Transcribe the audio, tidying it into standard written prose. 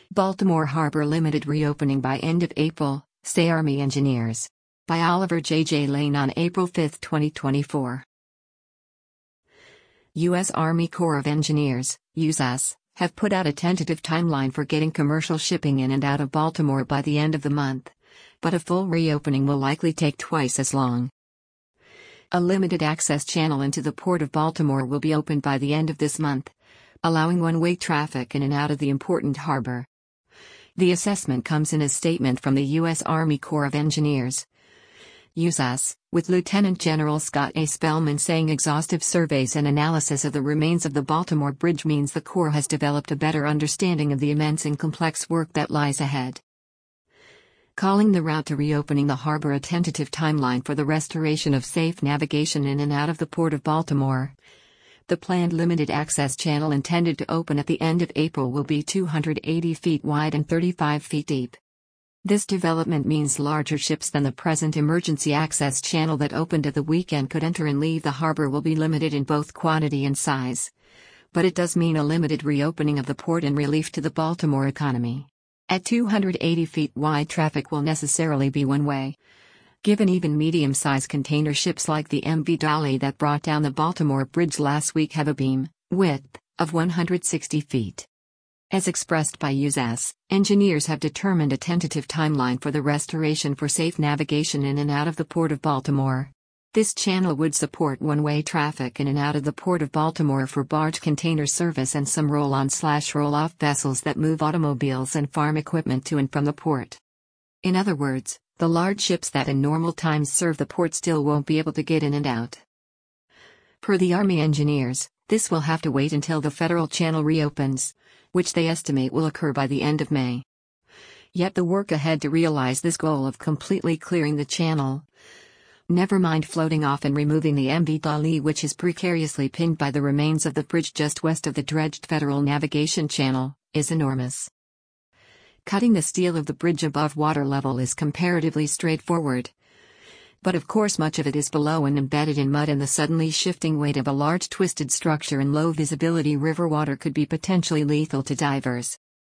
Baltimore Harbor Limited reopening by end of April, say Army engineers. By Oliver J. Lane on April 5, 2024. U.S. Army Corps of Engineers, USAS, have put out a tentative timeline for getting commercial shipping in and out of Baltimore by the end of the month. But a full reopening will likely take twice as long. A limited access channel into the Port of Baltimore will be opened by the end of this month, allowing one-way traffic in and out of the important harbor. The assessment comes in a statement from the U.S. Army Corps of Engineers, USAS, with Lieutenant General Scott A. Spellman saying exhaustive surveys and analysis of the remains of the Baltimore Bridge means the Corps has developed a better understanding of the immense and complex work that lies ahead. Calling the route to reopening the harbor a tentative timeline for the restoration of safe navigation in and out of the Port of Baltimore. The planned limited access channel intended to open at the end of April will be 280 feet wide and 35 feet deep. This development means larger ships than the present emergency access channel that opened at the weekend could enter and leave the harbor will be limited in both quantity and size. But it does mean a limited reopening of the port and relief to the Baltimore economy. At 280 feet wide, traffic will necessarily be one-way. Given even medium-sized container ships like the MV Dolly that brought down the Baltimore Bridge last week have a beam width of 160 feet. As expressed by USAS, engineers have determined a tentative timeline for the restoration for safe navigation in and out of the Port of Baltimore. This channel would support one-way traffic in and out of the Port of Baltimore for barge container service and some roll-on/roll-off vessels that move automobiles and farm equipment to and from the port. In other words, the large ships that in normal times serve the port still won't be able to get in and out. Per the Army engineers, this will have to wait until the federal channel reopens, which they estimate will occur by the end of May. Yet the work ahead to realize this goal of completely clearing the channel, never mind floating off and removing the MV Dolly, which is precariously pinned by the remains of the bridge just west of the dredged Federal Navigation Channel, is enormous. Cutting the steel of the bridge above water level is comparatively straightforward. But of course much of it is below and embedded in mud, and the suddenly shifting weight of a large twisted structure in low visibility river water could be potentially lethal to divers.